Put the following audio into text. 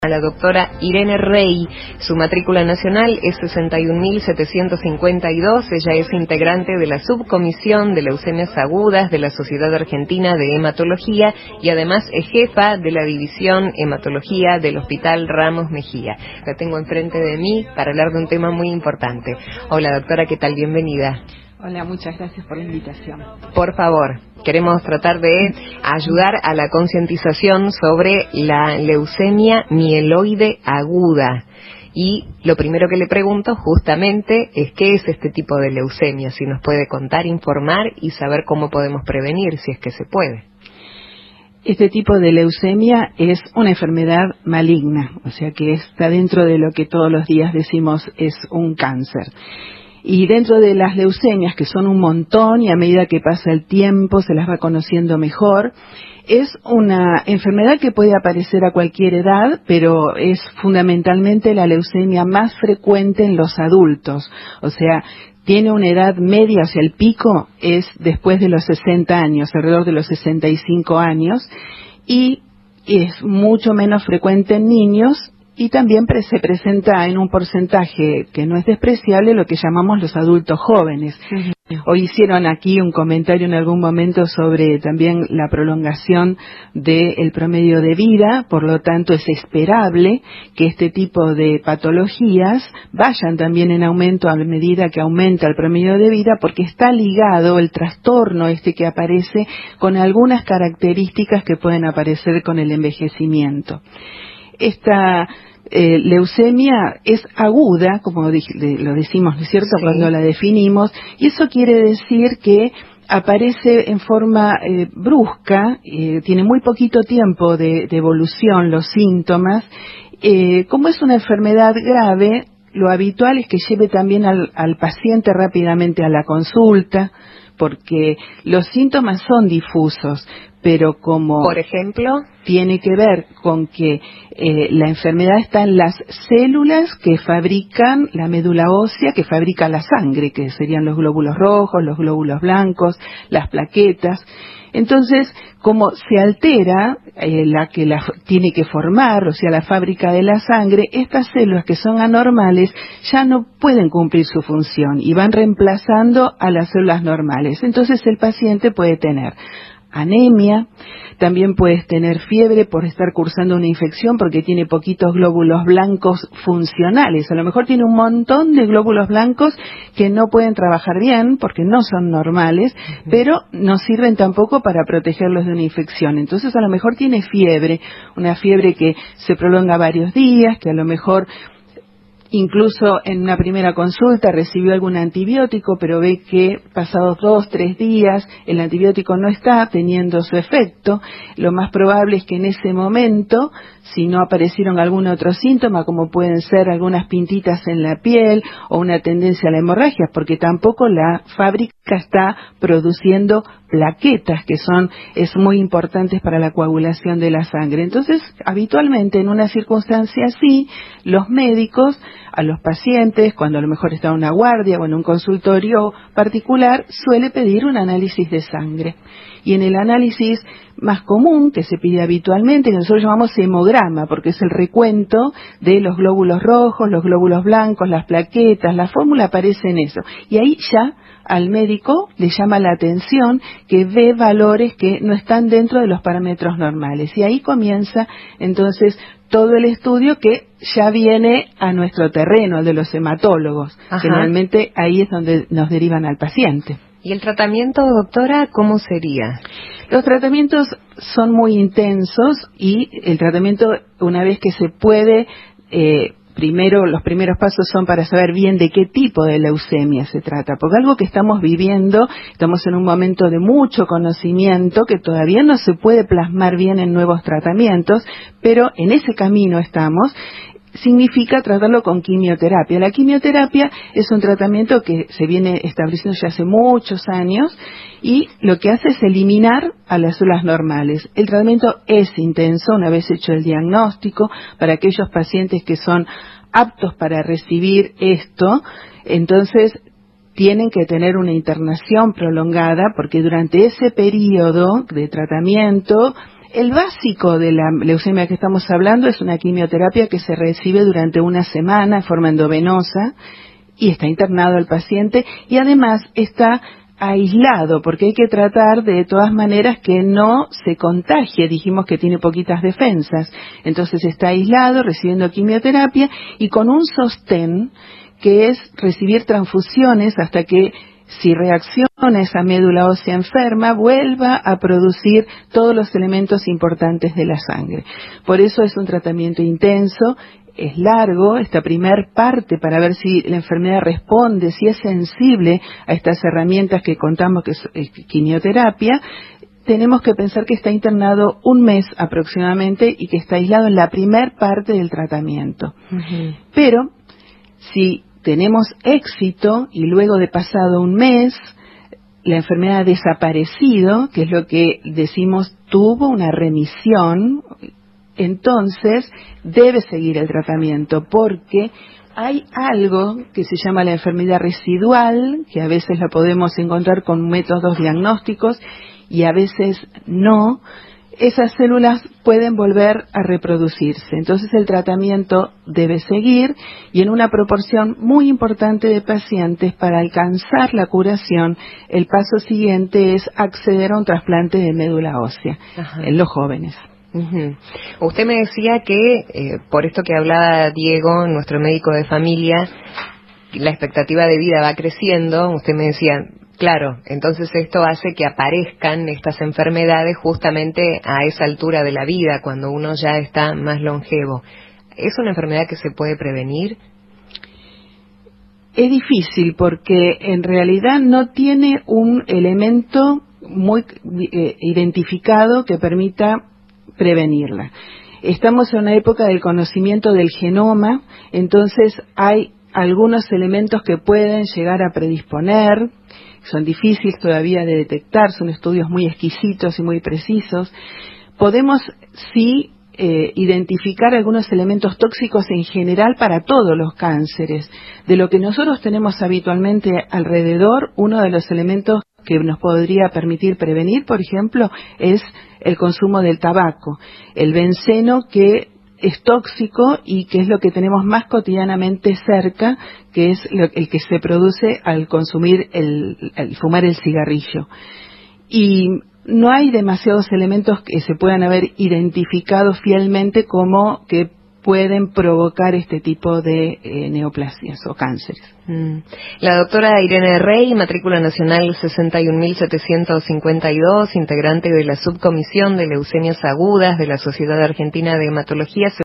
A la doctora Irene Rey. Su matrícula nacional es 61.752. Ella es integrante de la subcomisión de leucemias agudas de la Sociedad Argentina de Hematología y además es jefa de la división hematología del Hospital Ramos Mejía. La tengo enfrente de mí para hablar de un tema muy importante. Hola doctora, ¿qué tal? Bienvenida. Hola, muchas gracias por la invitación. Por favor, queremos tratar de ayudar a la concientización sobre la leucemia mieloide aguda. Y lo primero que le pregunto justamente es qué es este tipo de leucemia, si nos puede contar, informar y saber cómo podemos prevenir, si es que se puede. Este tipo de leucemia es una enfermedad maligna, o sea que está dentro de lo que todos los días decimos es un cáncer. Y dentro de las leucemias, que son un montón y a medida que pasa el tiempo se las va conociendo mejor, es una enfermedad que puede aparecer a cualquier edad, pero es fundamentalmente la leucemia más frecuente en los adultos. O sea, tiene una edad media, o sea, el pico es después de los 60 años, alrededor de los 65 años, y es mucho menos frecuente en niños. Y también se presenta en un porcentaje que no es despreciable lo que llamamos los adultos jóvenes. Hoy hicieron aquí un comentario en algún momento sobre también la prolongación del promedio de vida, por lo tanto es esperable que este tipo de patologías vayan también en aumento a medida que aumenta el promedio de vida, porque está ligado el trastorno que aparece con algunas características que pueden aparecer con el envejecimiento. Esta leucemia es aguda, como lo decimos, ¿no es cierto?, sí, cuando la definimos, y eso quiere decir que aparece en forma brusca, tiene muy poquito tiempo de evolución los síntomas. Como es una enfermedad grave, lo habitual es que lleve también al paciente rápidamente a la consulta, porque los síntomas son difusos, pero como por ejemplo tiene que ver con que la enfermedad está en las células que fabrican la médula ósea, que fabrica la sangre, que serían los glóbulos rojos, los glóbulos blancos, las plaquetas. Entonces, como se altera la que tiene que formar, o sea, la fábrica de la sangre, estas células que son anormales ya no pueden cumplir su función y van reemplazando a las células normales. Entonces, el paciente puede tener anemia, también puedes tener fiebre por estar cursando una infección porque tiene poquitos glóbulos blancos funcionales. A lo mejor tiene un montón de glóbulos blancos que no pueden trabajar bien porque no son normales, pero no sirven tampoco para protegerlos de una infección. Entonces a lo mejor tiene fiebre, una fiebre que se prolonga varios días, que a lo mejor incluso en una primera consulta recibió algún antibiótico, pero ve que pasados 2, 3 días el antibiótico no está teniendo su efecto. Lo más probable es que en ese momento, si no aparecieron algún otro síntoma, como pueden ser algunas pintitas en la piel o una tendencia a la hemorragia, porque tampoco la fábrica está produciendo plaquetas, que es muy importantes para la coagulación de la sangre. Entonces, habitualmente en una circunstancia así, los médicos a los pacientes, cuando a lo mejor está en una guardia o en un consultorio particular, suele pedir un análisis de sangre. Y en el análisis más común, que se pide habitualmente, que nosotros llamamos hemograma, porque es el recuento de los glóbulos rojos, los glóbulos blancos, las plaquetas, la fórmula aparece en eso. Y ahí ya al médico le llama la atención que ve valores que no están dentro de los parámetros normales. Y ahí comienza entonces todo el estudio que ya viene a nuestro terreno, al de los hematólogos. Generalmente ahí es donde nos derivan al paciente. ¿Y el tratamiento, doctora, cómo sería? Los tratamientos son muy intensos y el tratamiento, una vez que se puede, los primeros pasos son para saber bien de qué tipo de leucemia se trata, porque algo que estamos viviendo, estamos en un momento de mucho conocimiento que todavía no se puede plasmar bien en nuevos tratamientos, pero en ese camino estamos. Significa tratarlo con quimioterapia. La quimioterapia es un tratamiento que se viene estableciendo ya hace muchos años y lo que hace es eliminar a las células normales. El tratamiento es intenso una vez hecho el diagnóstico para aquellos pacientes que son aptos para recibir esto. Entonces tienen que tener una internación prolongada porque durante ese periodo de tratamiento El básico de la leucemia que estamos hablando es una quimioterapia que se recibe durante una semana en forma endovenosa y está internado el paciente y además está aislado porque hay que tratar de todas maneras que no se contagie. Dijimos que tiene poquitas defensas, entonces está aislado recibiendo quimioterapia y con un sostén que es recibir transfusiones hasta que, si reacciona esa médula ósea enferma, vuelva a producir todos los elementos importantes de la sangre. Por eso es un tratamiento intenso, es largo, esta primer parte para ver si la enfermedad responde, si es sensible a estas herramientas que contamos que es quimioterapia. Tenemos que pensar que está internado un mes aproximadamente y que está aislado en la primer parte del tratamiento. Uh-huh. Pero si tenemos éxito y luego de pasado un mes la enfermedad ha desaparecido, que es lo que decimos tuvo una remisión, entonces debe seguir el tratamiento porque hay algo que se llama la enfermedad residual, que a veces la podemos encontrar con métodos diagnósticos y a veces no. Esas células pueden volver a reproducirse. Entonces el tratamiento debe seguir y en una proporción muy importante de pacientes para alcanzar la curación, el paso siguiente es acceder a un trasplante de médula ósea. Ajá. En los jóvenes. Uh-huh. Usted me decía que, por esto que hablaba Diego, nuestro médico de familia, la expectativa de vida va creciendo. Usted me decía, claro, entonces esto hace que aparezcan estas enfermedades justamente a esa altura de la vida, cuando uno ya está más longevo. ¿Es una enfermedad que se puede prevenir? Es difícil porque en realidad no tiene un elemento muy identificado que permita prevenirla. Estamos en una época del conocimiento del genoma, entonces hay algunos elementos que pueden llegar a predisponer, son difíciles todavía de detectar, son estudios muy exquisitos y muy precisos. Podemos sí identificar algunos elementos tóxicos en general para todos los cánceres. De lo que nosotros tenemos habitualmente alrededor, uno de los elementos que nos podría permitir prevenir, por ejemplo, es el consumo del tabaco, el benceno, que es tóxico y que es lo que tenemos más cotidianamente cerca, que es el que se produce al consumir, al fumar el cigarrillo. Y no hay demasiados elementos que se puedan haber identificado fielmente como que pueden provocar este tipo de neoplasias o cánceres. La doctora Irene Rey, matrícula nacional 61.752, integrante de la subcomisión de leucemias agudas de la Sociedad Argentina de Hematología.